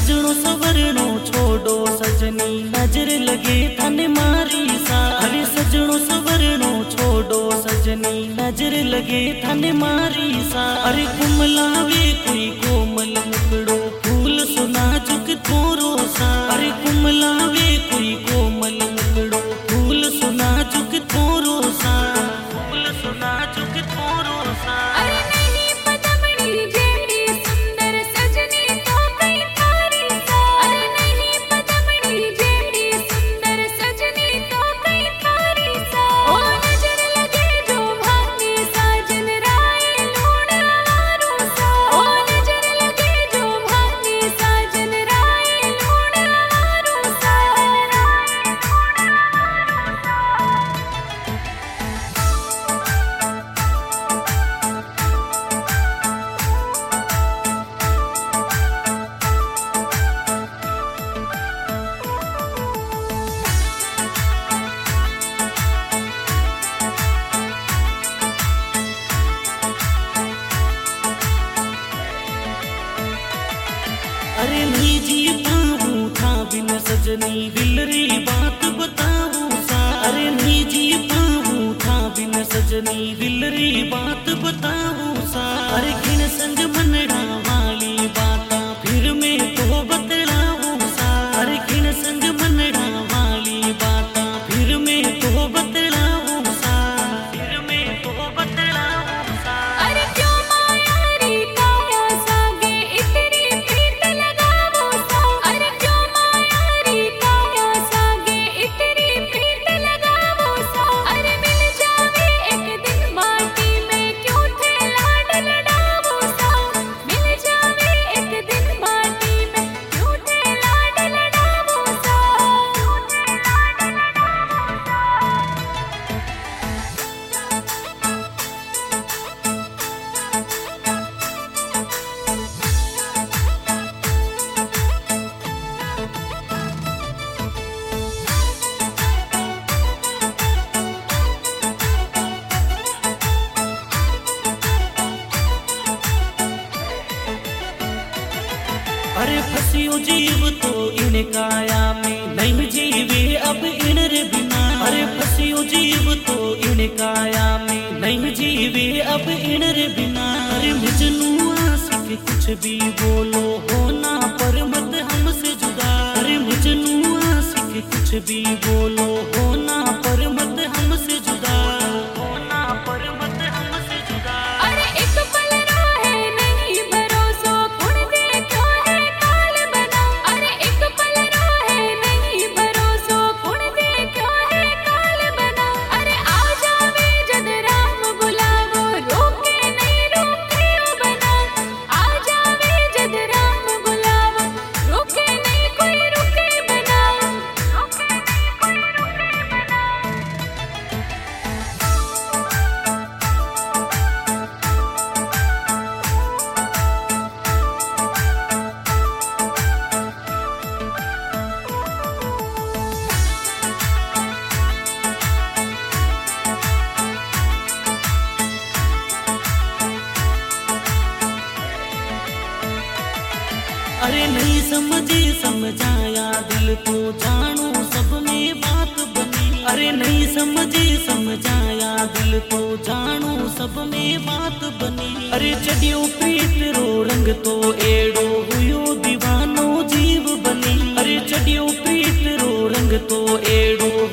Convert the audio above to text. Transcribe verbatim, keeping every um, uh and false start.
सजणो सवरणो छोड़ो सजनी नजर लगे थने मारी सा। अरे सजणो सवरणो छोड़ो सजनी नजर लगे थने मारी सा। अरे कुमलावे कोई कोमल मुकड़ो फूल सुना चुक थोरो सा। अरे कुमलावे कोई कोमल मुकड़ो फूल सुना चुक थोरो सा। फूल सुना चुक थोरो सा। अरे नहीं पदमणी जेड़ी सुंदर सजनी तो कई थारी सा। अरे नहीं पदमणी जेड़ी सुंदर सजनी तो कई थारी सा। ओ नजर लगे जो भागी साजन राय लूण हारो सा। ओ नजर लगे जो भागी साजन राय लूण हारो सा। अरे नहीं जी पाऊँ था बिन सजनी दिलरी बात बताऊँ सा। अरे नहीं जी पाऊँ था बिन सजनी दिलरी बात बताऊँ सा। अरे किन संग मनड़ा वाली बाता फिर मैं तो बतलाऊँ सा। अरे किन संग मनड़ा वाली बाता फिर मैं तो बतलाऊँ सा। फिर मैं तो बतलाऊँ सा। अरे क्यों मायारी काया सागे इतनी प्रीत लगावो सा। अरे क्यों मायारी काया सागे इतनी प्रीत लगावो सा। अरे मिल जावे एक दिन माटी में क्यों थे लाड लडावो सा। मिल जावे एक दिन माटी में क्यों थे लाड लडावो सा। क्यों थे लाड लडावो सा। अरे फसियो जीव तो इन काया में नहीं जीवे अब इन रे बिना। अरे फसियो जीव तो इन काया में नहीं जीवे अब इन रे बिना। अरे मजनू आशिक कुछ भी बोलो होना पर मत हमसे जुदा। अरे मजनू आशिक कुछ भी बोलो होना पर मत हमसे जुदा। होना पर मत हमसे जुदा। अरे एक पल राहे नहीं भरोसो कुण देखो है काल बना। अरे एक पल राहे नहीं भरोसो कुण देखो है काल बना। अरे आ जावे जद राम बुलावो रोके नहीं रोके ओ बना। आ जावे जद राम बुलावो रोके नहीं कोई रुके बना। रोके नहीं कोई रुके बना। अरे नहीं समझे समझाया दिल तो जानू सब में बात बनी। अरे नहीं समझे समझाया दिल तो जानू सब में बात बनी। अरे चढ़ियो प्रीत रो रंग तो एड़ो हुयो दीवानो जीव बनी। अरे चढ़ियो प्रीत रो रंग तो एड़ो